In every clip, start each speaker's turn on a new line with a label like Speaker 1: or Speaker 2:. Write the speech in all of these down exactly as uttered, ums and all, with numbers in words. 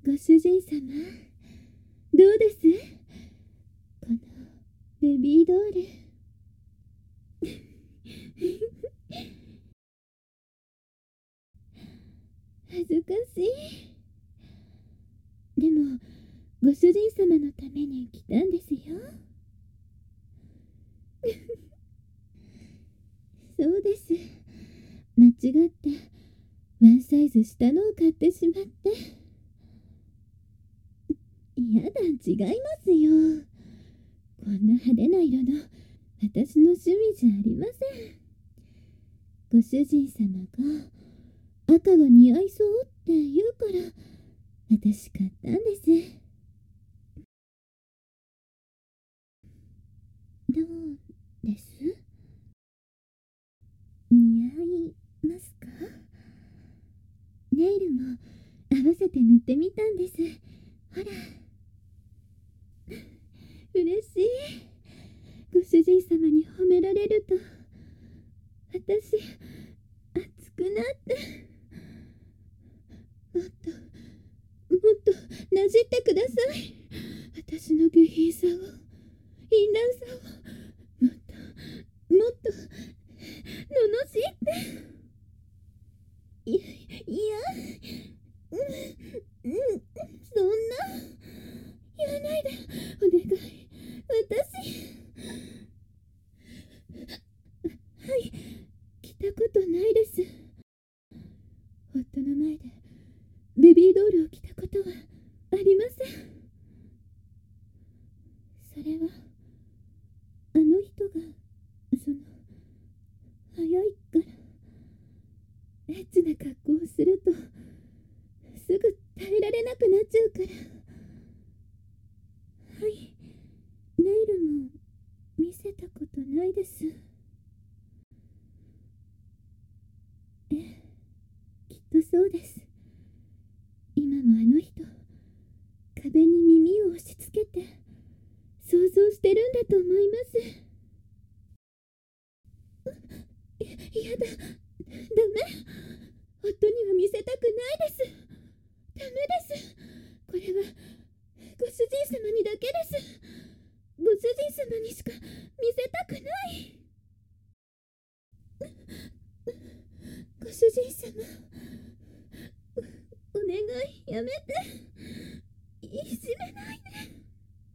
Speaker 1: ご主人様、どうです？このベビードール。恥ずかしい。でも、ご主人様のために来たんですよ。そうです。間違ってワンサイズ下のを買ってしまって。やだ、違いますよ。こんな派手な色の私の趣味じゃありません。ご主人様が赤が似合いそうって言うから私買ったんです。どうです？似合いますか？ネイルも合わせて塗ってみたんです。ほら。嬉しい。ご主人様に褒められると私熱くなって。もっともっとなじってください。私の下品さを、淫乱さをもっともっと罵って。いいや、うん、うん、そんな言わないでお願い。私はい着たことないです。夫の前でベビードールを着たことはありません。それはあの人がその早いからエッチな格好をするとすぐ耐えられなくなっちゃうから。はい、ネイルも見せたことないです。ええ、きっとそうです。今もあの人壁に耳を押し付けて想像してるんだと思います。いやだ、ダメ。夫には見せたくないです。ダメです。これはご主人様にだけです。ご主人様にしか見せたくない。ご主人様、お願いやめて。いじめないで。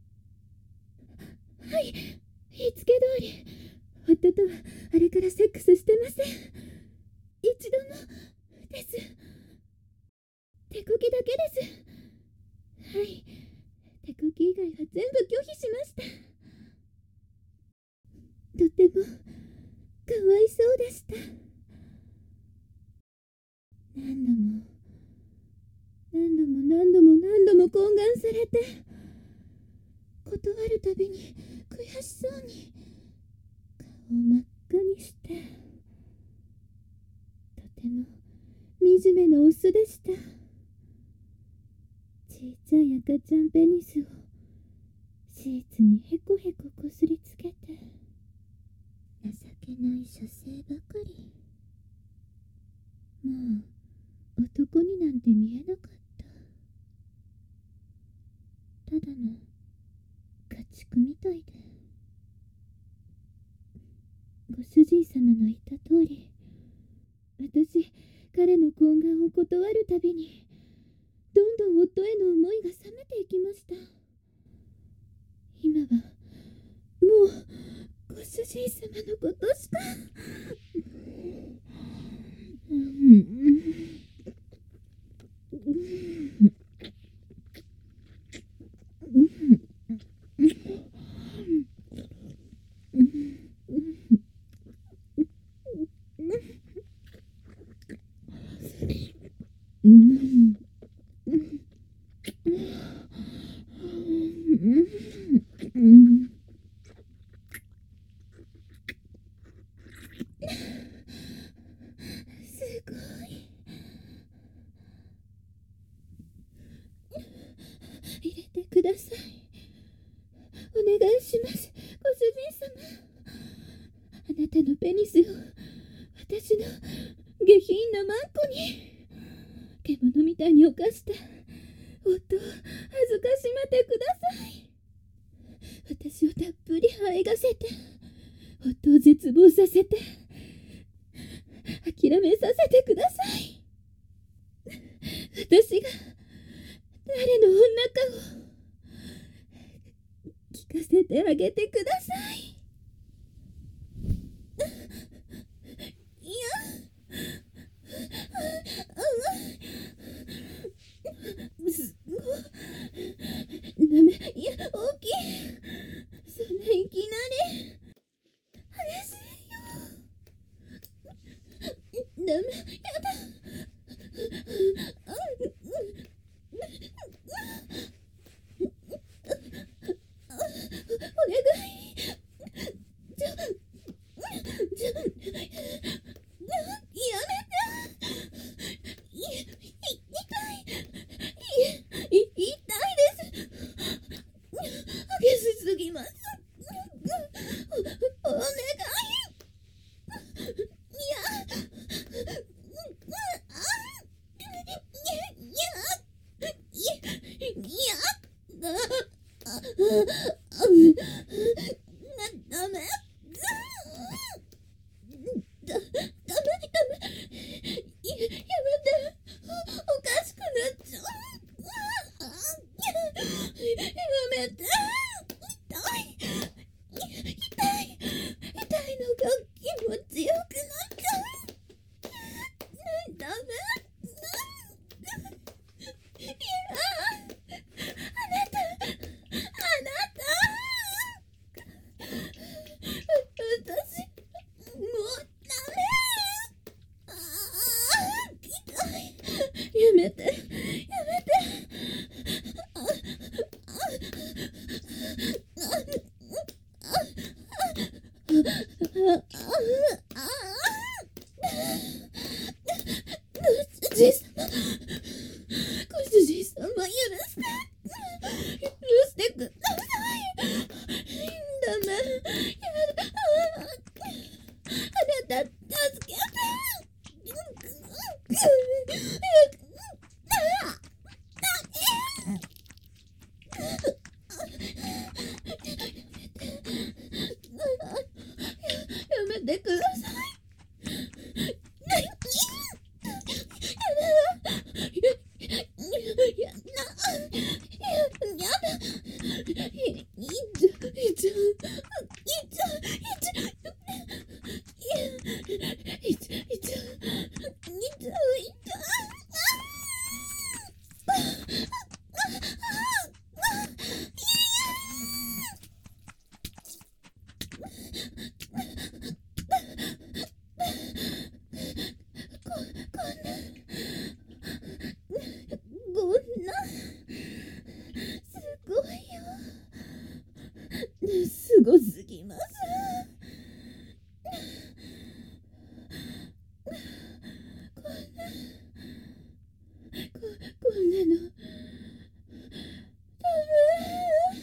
Speaker 1: はい、言いつけ通り夫とはあれからセックスしてません。一度もです。手こきだけです。はい、手こき以外は全部拒否しました。とてもかわいそうでした。何度も何度も何度も何度も懇願されて、断るたびに悔しそうに顔を真っ赤にして、とても惨めなオスでした。ちいちゃい赤ちゃんペニスをシーツにへこへここすりつけて、情けない女性ばかり。もう男になんて見えなかった。ただの家畜みたいで。ご主人様の言った通り、私彼の懇願を断るたびにどんどん夫への思いが冷めていきました。今はもうご主人様のことしか。すごい。入れてください。お願いします、ご主人様。あなたのペニスを私の下品なマンコに獣みたいに犯した夫を恥ずかしめてください。私をたっぷりあえがせて、夫を絶望させて、諦めさせてください。私が誰の女かを聞かせてあげてください。いや、すごい。ダメ、いや、大きい。そんないきなり。激しいよ。ダメ、やだ。お願い。ちょ、ちょ、やめて。い、い、痛い。い、い、痛いです。激しすぎます。お、お願い。いや、いや、ダメ。だ、ダメ、ダメ。やめて。おかしくなっちゃう。やめて。痛い。痛い。痛いのが気持ちよくなっちゃう。ダメ。いや、あなた、あなた。私、もうダメ。ああ、痛い。やめて、やめて。あ、あ、あ、あ、ご主人様、ご主人様、許して、許してください。ダメ、やだ、あ、あなた、助けて。やめてください。すごすぎます。こんな、こ、こんなの、ダメ。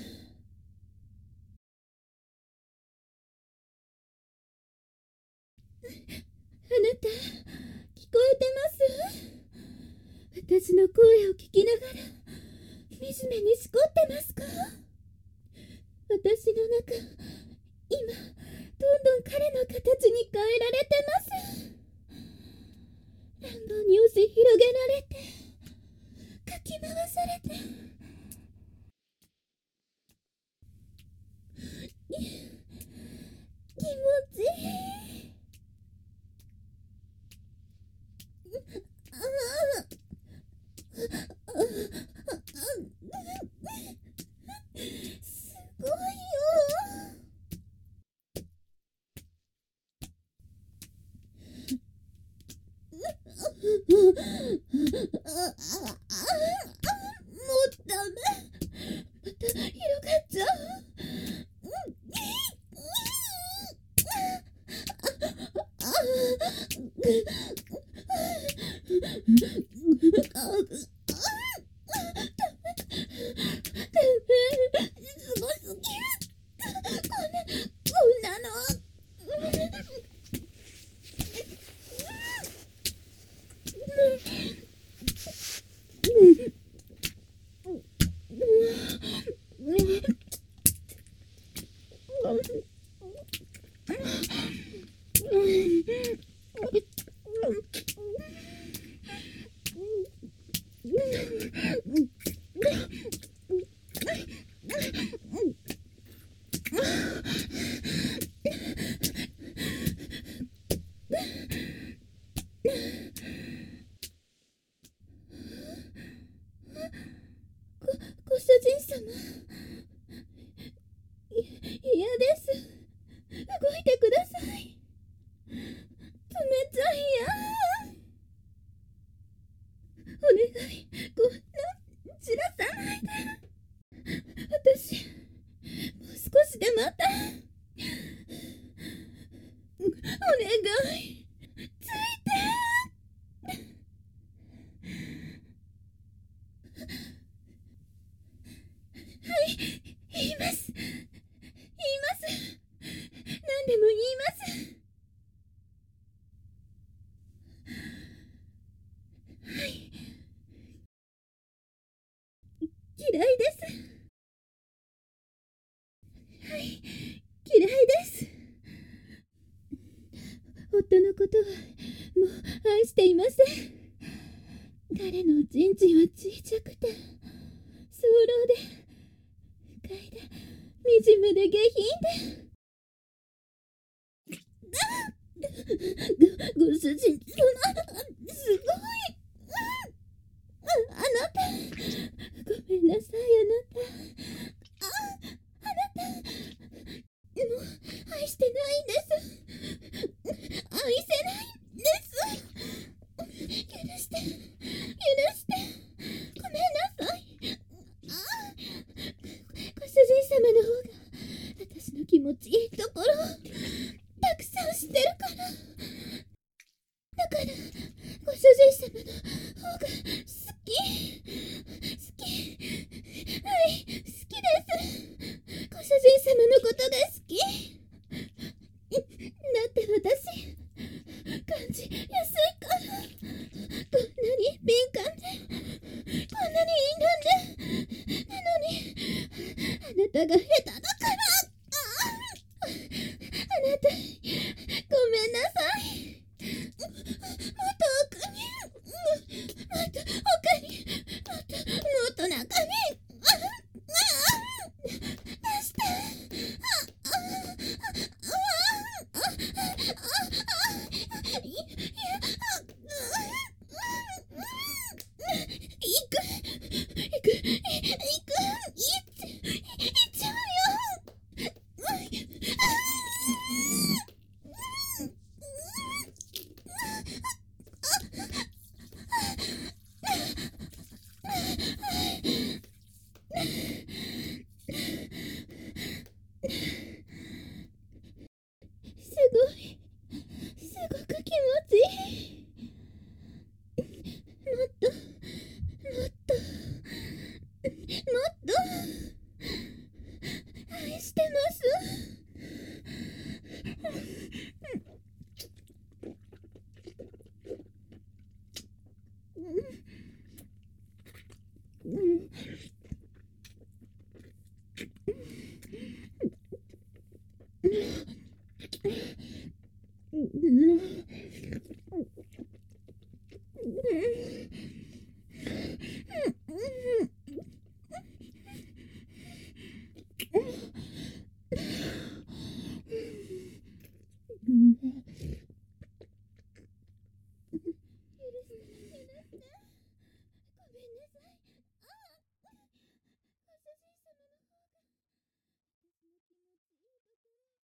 Speaker 1: あなた、聞こえてます？私の声を聞きながら、惨めにしこってますか？私の中、今、どんどん彼の形に変えられてます。乱暴に押し広げられて、かき回されて。気持ちいい。ああ、ああ、すごいよ。もうダメ。また広がっちゃう。すごすぎる。こんな、こんなの。 様、い嫌です。動いてください。冷たいや。お願い、こんな散らさないで。私、もう少しでまた。お願い、ついて。はい、言います。言います。何でも言います。はい。嫌いです。はい、嫌いです。夫のことはもう愛していません。彼のおちんちんは小さくて早漏で不快で惨めで下品で。ご、ご主人様、すごい。あ、あなた、ごめんなさい、あなた。あ、あなた、もう愛してないんです。愛せないんです。許して、許して、ごめんなさい。あ、ご主人様の方が私の気持ちいいところたくさん知ってるから。だからご主人様の方が好き。好き。はい、好きです。ご主人様のことが好き。だって私感じやすいから。こんなに敏感で、こんなに敏感で、なのにあなたが下手だから。あ、あなた、ごめんなさい。もっと奥に、もっと奥に、もっと、もっと中に、ああ、出して。ああ、ああ、ああ、いや、行く、行く、行く、行っちゃうよ。すごい、すごく気持ちいい。もっと、もっと、もっと愛してます。うん、うん、うん、ごめんなさい。ああ、ご主人様の方が私の気持ちいいところ